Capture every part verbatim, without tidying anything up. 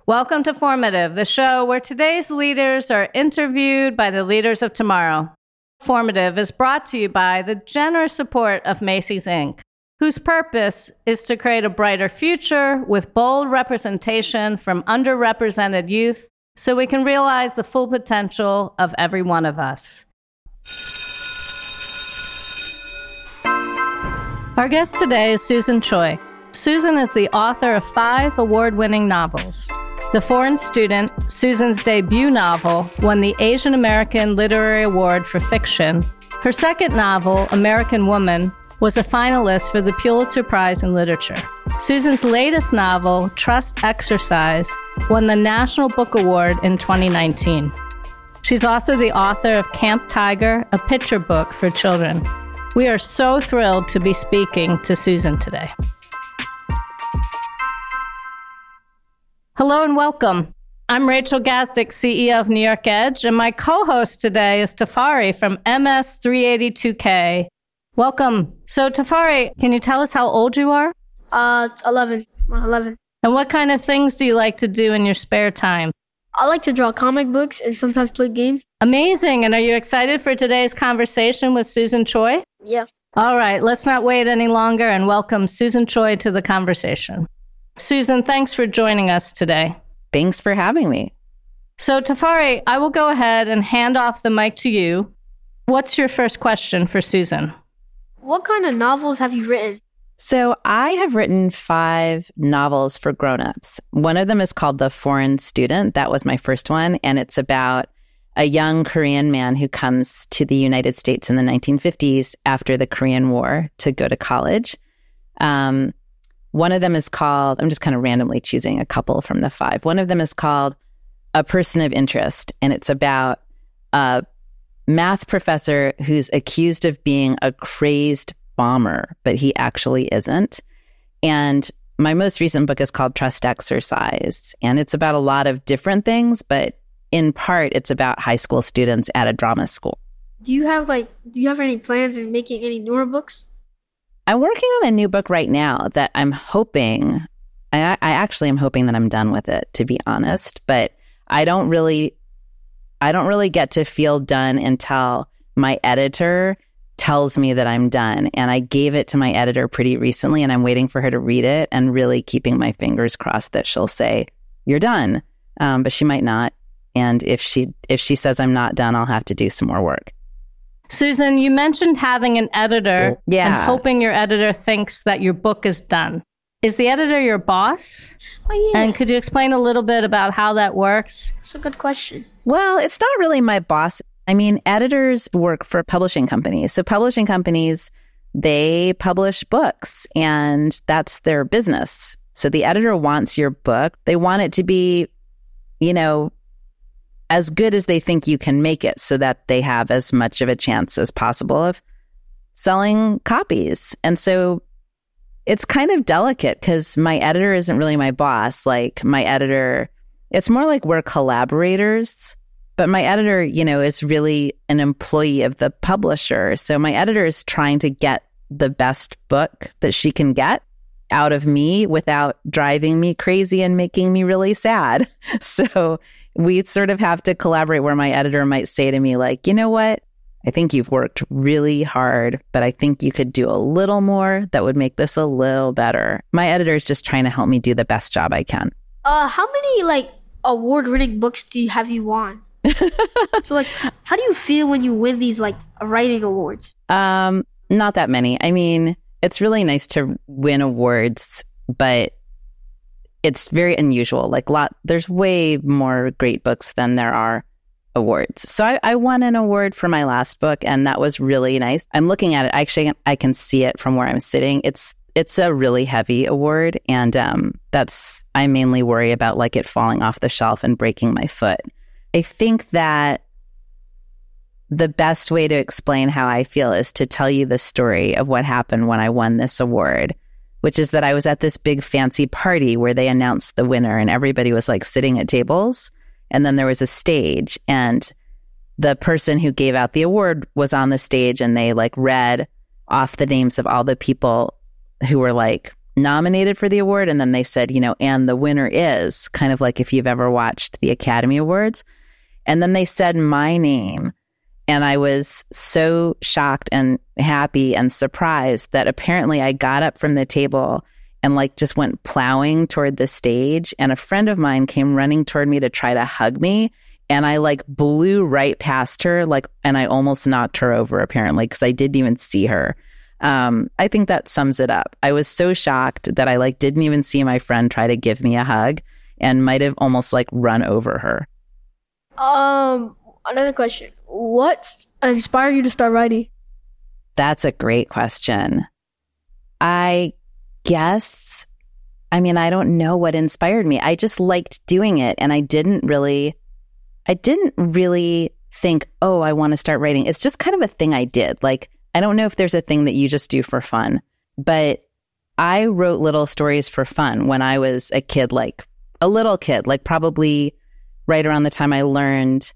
Welcome to Formative, the show where today's leaders are interviewed by the leaders of tomorrow. Formative is brought to you by the generous support of Macy's Incorporated, whose purpose is to create a brighter future with bold representation from underrepresented youth so we can realize the full potential of every one of us. Our guest today is Susan Choi. Susan is the author of five award-winning novels. The Foreign Student, Susan's debut novel, won the Asian American Literary Award for Fiction. Her second novel, American Woman, was a finalist for the Pulitzer Prize in Literature. Susan's latest novel, Trust Exercise, won the National Book Award in twenty nineteen. She's also the author of Camp Tiger, a picture book for children. We are so thrilled to be speaking to Susan today. Hello and welcome. I'm Rachel Gazdick, C E O of New York Edge, and my co-host today is Tafari from M S three eighty-two K. Welcome. So Tafari, can you tell us how old you are? Uh, eleven. eleven. And what kind of things do you like to do in your spare time? I like to draw comic books and sometimes play games. Amazing. And are you excited for today's conversation with Susan Choi? Yeah. All right, let's not wait any longer and welcome Susan Choi to the conversation. Susan, thanks for joining us today. Thanks for having me. So Tafari, I will go ahead and hand off the mic to you. What's your first question for Susan? What kind of novels have you written? So I have written five novels for grown-ups. One of them is called The Foreign Student. That was my first one. And it's about a young Korean man who comes to the United States in the nineteen fifties after the Korean War to go to college. Um, one of them is called, I'm just kind of randomly choosing a couple from the five. One of them is called A Person of Interest. And it's about a math professor who's accused of being a crazed bomber, but he actually isn't. And my most recent book is called Trust Exercise. And it's about a lot of different things, but in part, it's about high school students at a drama school. Do you have like, do you have any plans in making any newer books? I'm working on a new book right now that I'm hoping, I, I actually am hoping that I'm done with it, to be honest, but I don't really, I don't really get to feel done until my editor tells me that I'm done. And I gave it to my editor pretty recently, and I'm waiting for her to read it and really keeping my fingers crossed that she'll say, you're done. Um, but she might not. And if she if she says I'm not done, I'll have to do some more work. Susan, you mentioned having an editor yeah. and hoping your editor thinks that your book is done. Is the editor your boss? Oh, yeah. And could you explain a little bit about how that works? That's a good question. Well, it's not really my boss. I mean, editors work for publishing companies. So publishing companies, they publish books and that's their business. So the editor wants your book. They want it to be, you know, as good as they think you can make it so that they have as much of a chance as possible of selling copies. And so it's kind of delicate because my editor isn't really my boss. Like my editor, it's more like we're collaborators. But my editor, you know, is really an employee of the publisher. So my editor is trying to get the best book that she can get out of me without driving me crazy and making me really sad. So we sort of have to collaborate where my editor might say to me, like, you know what? I think you've worked really hard, but I think you could do a little more that would make this a little better. My editor is just trying to help me do the best job I can. Uh, how many, like, award-winning books do you have you won? So, like, how do you feel when you win these, like, writing awards? Um, not that many. I mean, it's really nice to win awards, but it's very unusual. Like, lot, there's way more great books than there are awards. So I, I won an award for my last book, and that was really nice. I'm looking at it. Actually, I can see it from where I'm sitting. It's it's a really heavy award, and um, that's I mainly worry about like it falling off the shelf and breaking my foot. I think that the best way to explain how I feel is to tell you the story of what happened when I won this award, which is that I was at this big fancy party where they announced the winner and everybody was like sitting at tables. And then there was a stage and the person who gave out the award was on the stage and they like read off the names of all the people who were like nominated for the award. And then they said, you know, and the winner is, kind of like if you've ever watched the Academy Awards. And then they said my name. And I was so shocked and happy and surprised that apparently I got up from the table and like just went plowing toward the stage. And a friend of mine came running toward me to try to hug me. And I like blew right past her, like, and I almost knocked her over apparently because I didn't even see her. Um, I think that sums it up. I was so shocked that I like didn't even see my friend try to give me a hug and might have almost like run over her. Um, another question. What inspired you to start writing? That's a great question. I guess, I mean, I don't know what inspired me. I just liked doing it, and I didn't really, I didn't really think, oh, I want to start writing. It's just kind of a thing I did. Like, I don't know if there's a thing that you just do for fun, but I wrote little stories for fun when I was a kid, like a little kid, like probably right around the time I learned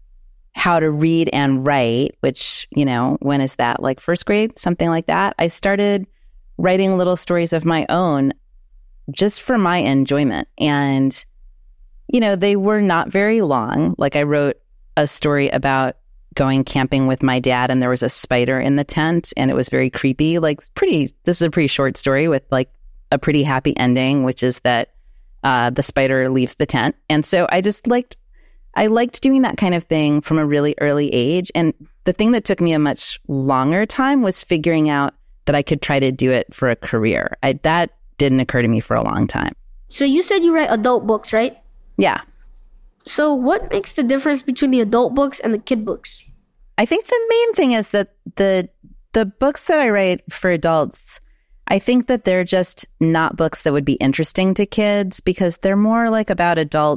how to read and write, which, you know, when is that? Like first grade, something like that. I started writing little stories of my own just for my enjoyment. And, you know, they were not very long. Like I wrote a story about going camping with my dad and there was a spider in the tent and it was very creepy. Like pretty, this is a pretty short story with like a pretty happy ending, which is that uh, the spider leaves the tent. And so I just liked I liked doing that kind of thing from a really early age. And the thing that took me a much longer time was figuring out that I could try to do it for a career. I, that didn't occur to me for a long time. So you said you write adult books, right? Yeah. So what makes the difference between the adult books and the kid books? I think the main thing is that the the books that I write for adults, I think that they're just not books that would be interesting to kids because they're more like about adult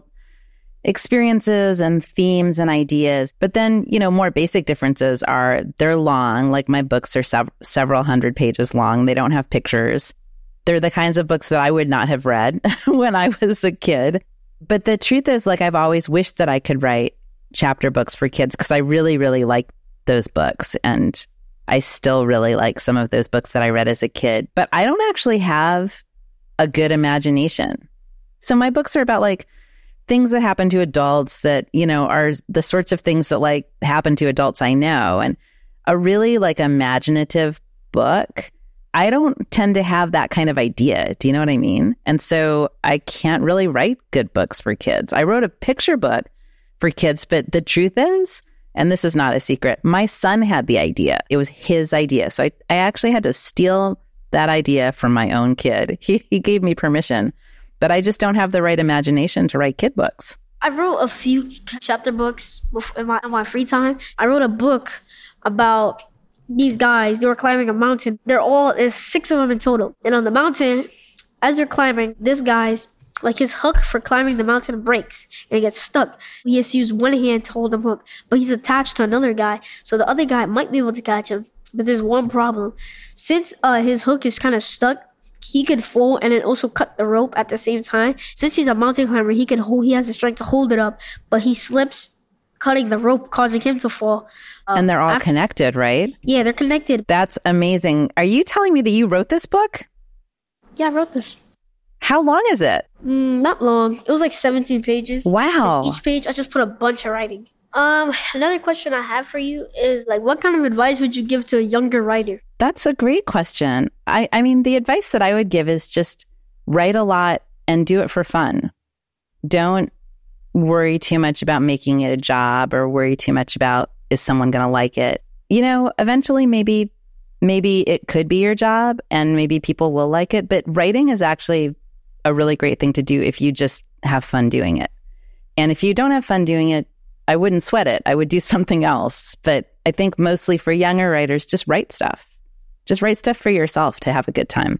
experiences and themes and ideas. But then, you know, more basic differences are they're long. Like my books are sev- several hundred pages long. They don't have pictures. They're the kinds of books that I would not have read when I was a kid. But the truth is, like, I've always wished that I could write chapter books for kids because I really, really like those books. And I still really like some of those books that I read as a kid. But I don't actually have a good imagination. So my books are about like things that happen to adults that, you know, are the sorts of things that like happen to adults I know. And a really like imaginative book, I don't tend to have that kind of idea. Do you know what I mean? And so I can't really write good books for kids. I wrote a picture book for kids, but the truth is, and this is not a secret, my son had the idea. It was his idea. So I, I actually had to steal that idea from my own kid. He, he gave me permission. But I just don't have the right imagination to write kid books. I wrote a few chapter books in my, in my free time. I wrote a book about these guys. They were climbing a mountain. They're all, there's six of them in total. And on the mountain, as they're climbing, this guy's, like his hook for climbing the mountain breaks and he gets stuck. He has to use one hand to hold him up, but he's attached to another guy. So the other guy might be able to catch him. But there's one problem. Since uh, his hook is kind of stuck, he could fall and then also cut the rope at the same time. Since he's a mountain climber, he can hold, he has the strength to hold it up, but he slips, cutting the rope, causing him to fall. Uh, and they're all after- connected, right? Yeah, they're connected. That's amazing. Are you telling me that you wrote this book? Yeah, I wrote this. How long is it? Mm, not long. It was like seventeen pages. Wow. Each page, I just put a bunch of writing. Um, another question I have for you is like, what kind of advice would you give to a younger writer? That's a great question. I, I mean, the advice that I would give is just write a lot and do it for fun. Don't worry too much about making it a job or worry too much about, is someone going to like it? You know, eventually maybe, maybe it could be your job and maybe people will like it, but writing is actually a really great thing to do if you just have fun doing it. And if you don't have fun doing it, I wouldn't sweat it. I would do something else. But I think mostly for younger writers, just write stuff. Just write stuff for yourself to have a good time.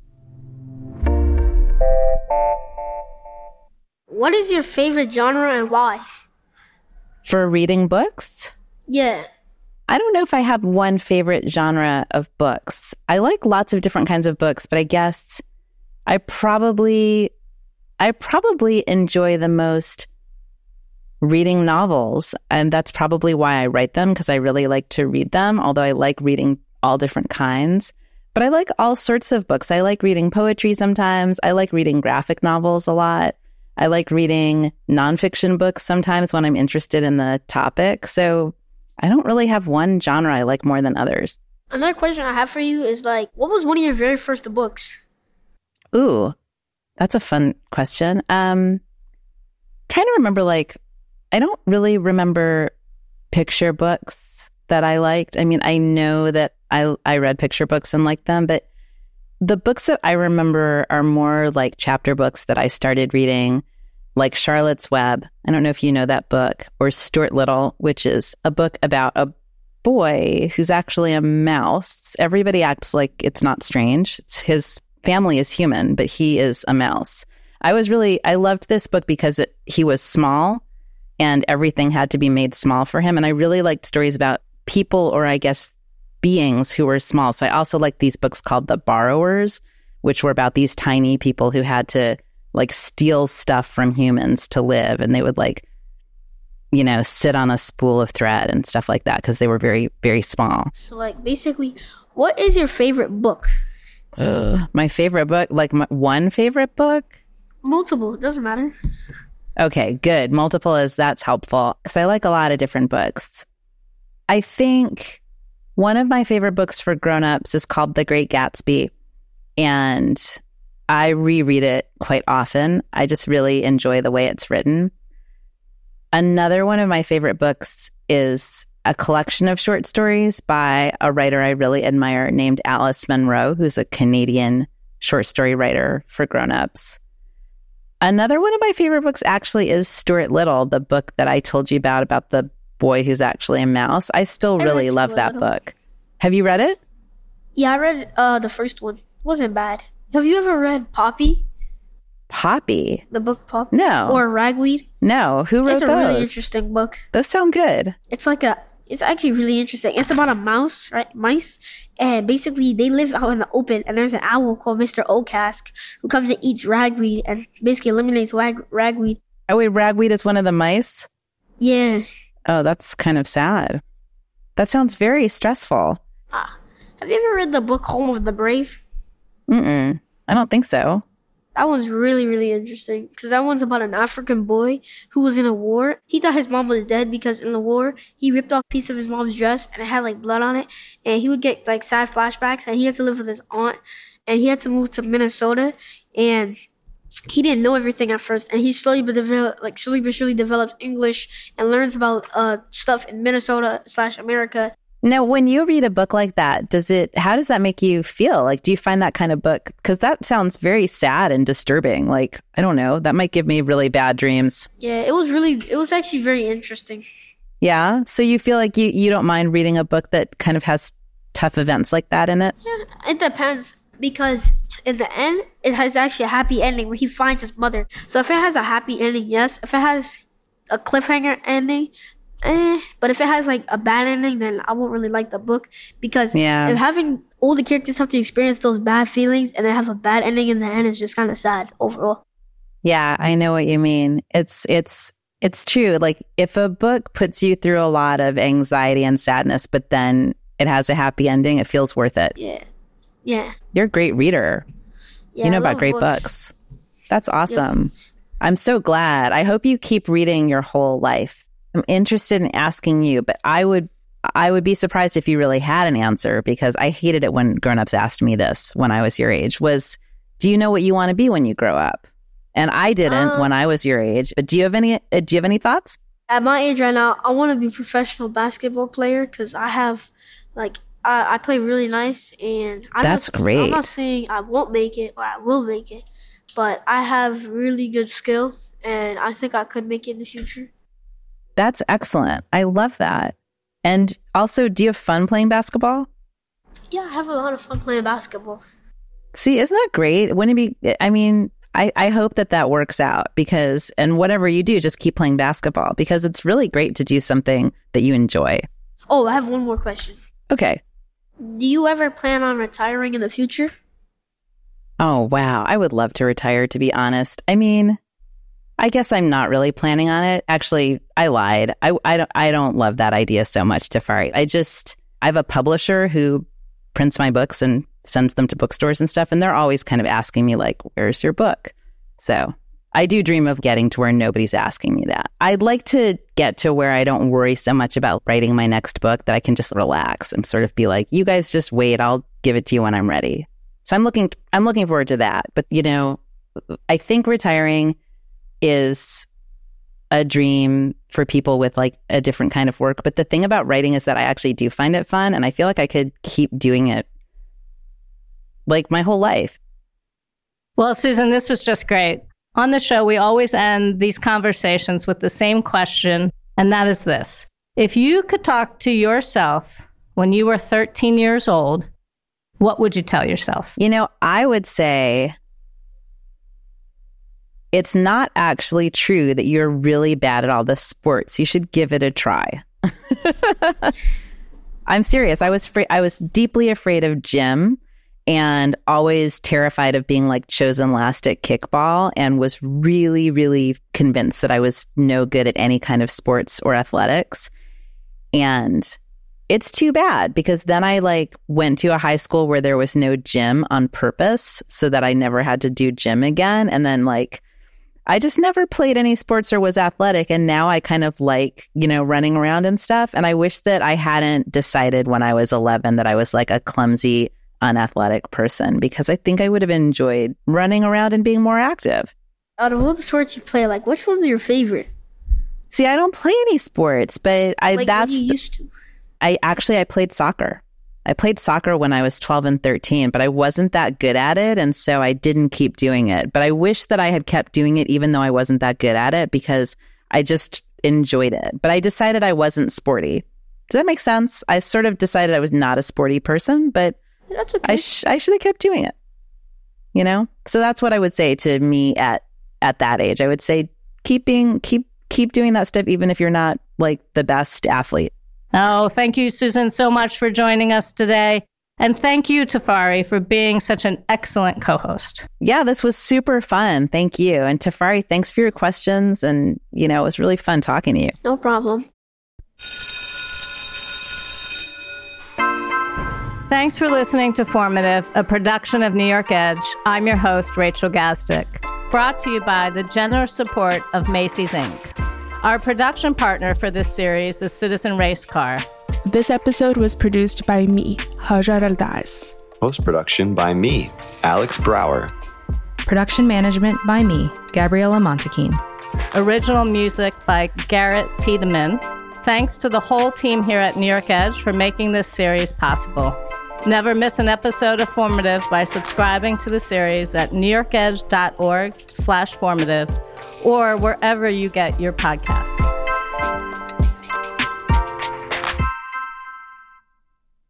What is your favorite genre and why? For reading books? Yeah. I don't know if I have one favorite genre of books. I like lots of different kinds of books, but I guess I probably, I probably enjoy the most reading novels. And that's probably why I write them, because I really like to read them, although I like reading all different kinds. But I like all sorts of books. I like reading poetry sometimes. I like reading graphic novels a lot. I like reading nonfiction books sometimes when I'm interested in the topic. So I don't really have one genre I like more than others. Another question I have for you is like, what was one of your very first books? Ooh, that's a fun question. Um, trying to remember, like, I don't really remember picture books that I liked. I mean, I know that I I read picture books and liked them, but the books that I remember are more like chapter books that I started reading, like Charlotte's Web. I don't know if you know that book, or Stuart Little, which is a book about a boy who's actually a mouse. Everybody acts like it's not strange. It's his family is human, but he is a mouse. I was really, I loved this book because it, he was small and everything had to be made small for him. And I really liked stories about people, or I guess beings who were small. So I also liked these books called The Borrowers, which were about these tiny people who had to like steal stuff from humans to live. And they would like, you know, sit on a spool of thread and stuff like that because they were very, very small. So like basically, what is your favorite book? Uh, my favorite book, like my one favorite book? Multiple, doesn't matter. Okay, good. Multiple is, that's helpful because I like a lot of different books. I think one of my favorite books for grown-ups is called The Great Gatsby, and I reread it quite often. I just really enjoy the way it's written. Another one of my favorite books is a collection of short stories by a writer I really admire named Alice Munro, who's a Canadian short story writer for grown-ups. Another one of my favorite books actually is Stuart Little, the book that I told you about, about the boy who's actually a mouse. I still I really read love Stuart that Little. book. Have you read it? Yeah, I read uh the first one. It wasn't bad. Have you ever read Poppy? Poppy? The book Poppy? No. Or Ragweed? No. Who wrote It's a those? really interesting book. Those sound good. It's like a, it's actually really interesting. It's about a mouse, right? Mice. And basically they live out in the open, and there's an owl called Mister Ocask who comes and eats ragweed and basically eliminates rag- ragweed. Oh, wait, ragweed is one of the mice? Yeah. Oh, that's kind of sad. That sounds very stressful. Ah. Have you ever read the book Home of the Brave? Mm-mm. I don't think so. That one's really, really interesting because that one's about an African boy who was in a war. He thought his mom was dead because in the war, he ripped off a piece of his mom's dress and it had like blood on it. And he would get like sad flashbacks, and he had to live with his aunt, and he had to move to Minnesota, and he didn't know everything at first. And he slowly but develop, like slowly but surely develops English and learns about uh stuff in Minnesota slash America. Now, when you read a book like that, does it, how does that make you feel? Like, do you find that kind of book? Because that sounds very sad and disturbing. Like, I don't know, that might give me really bad dreams. Yeah, it was really, it was actually very interesting. Yeah? So you feel like you, you don't mind reading a book that kind of has tough events like that in it? Yeah, it depends, because in the end, it has actually a happy ending where he finds his mother. So if it has a happy ending, yes. If it has a cliffhanger ending, eh. But if it has like a bad ending, then I won't really like the book, because Yeah. if having all the characters have to experience those bad feelings and then have a bad ending in the end, is just kind of sad overall. Yeah, I know what you mean. It's it's it's true. Like, if a book puts you through a lot of anxiety and sadness, but then it has a happy ending, it feels worth it. Yeah, yeah. You're a great reader. yeah you know I about love great books. books. That's awesome. I'm so glad. I hope you keep reading your whole life. I'm interested in asking you, but I would I would be surprised if you really had an answer, because I hated it when grown-ups asked me this when I was your age, was, do you know what you want to be when you grow up? And I didn't Uh, when I was your age. But do you have any uh, do you have any thoughts? At my age right now, I want to be a professional basketball player, because I have, like, I, I play really nice, and I'm That's not, great. I'm not saying I won't make it or I will make it, but I have really good skills, and I think I could make it in the future. That's excellent. I love that. And also, do you have fun playing basketball? Yeah, I have a lot of fun playing basketball. See, isn't that great? Wouldn't it be, I mean, I, I hope that that works out, because, and whatever you do, just keep playing basketball, because it's really great to do something that you enjoy. Oh, I have one more question. Okay. Do you ever plan on retiring in the future? Oh, wow. I would love to retire, to be honest. I mean, I guess I'm not really planning on it. Actually, I lied. I, I, don't, I don't love that idea so much, Tafari. I just, I have a publisher who prints my books and sends them to bookstores and stuff. And they're always kind of asking me like, where's your book? So I do dream of getting to where nobody's asking me that. I'd like to get to where I don't worry so much about writing my next book that I can just relax and sort of be like, you guys just wait, I'll give it to you when I'm ready. So I'm looking, I'm looking forward to that. But, you know, I think retiring is a dream for people with like a different kind of work. But the thing about writing is that I actually do find it fun, and I feel like I could keep doing it like my whole life. Well, Susan, this was just great. On the show, we always end these conversations with the same question, and that is this. If you could talk to yourself when you were thirteen years old, what would you tell yourself? You know, I would say it's not actually true that you're really bad at all the sports. You should give it a try. I'm serious. I was fra- I was deeply afraid of gym and always terrified of being like chosen last at kickball, and was really, really convinced that I was no good at any kind of sports or athletics. And it's too bad, because then I like went to a high school where there was no gym on purpose so that I never had to do gym again. And then like, I just never played any sports or was athletic. And now I kind of like, you know, running around and stuff. And I wish that I hadn't decided when I was eleven that I was like a clumsy, unathletic person, because I think I would have enjoyed running around and being more active. Out of all the sports you play, like which one's your favorite? See, I don't play any sports, but I Like that's what you the- used to. I actually I played soccer. I played soccer when I was twelve and thirteen, but I wasn't that good at it, and so I didn't keep doing it. But I wish that I had kept doing it even though I wasn't that good at it, because I just enjoyed it. But I decided I wasn't sporty. Does that make sense? I sort of decided I was not a sporty person, but That's okay. I sh- I should have kept doing it. You know? So that's what I would say to me at at that age. I would say keep being keep keep doing that stuff even if you're not like the best athlete. Oh, thank you, Susan, so much for joining us today. And thank you, Tafari, for being such an excellent co-host. Yeah, this was super fun. Thank you. And Tafari, thanks for your questions. And, you know, it was really fun talking to you. No problem. Thanks for listening to Formative, a production of New York Edge. I'm your host, Rachel Gazdick. Brought to you by the generous support of Macy's Incorporated. Our production partner for this series is Citizen Race Car. This episode was produced by me, Hajar Aldaz. Post-production by me, Alex Brower. Production management by me, Gabriella Montequin. Original music by Garrett Tiedemann. Thanks to the whole team here at New York Edge for making this series possible. Never miss an episode of Formative by subscribing to the series at newyorkedge.org slash formative or wherever you get your podcasts.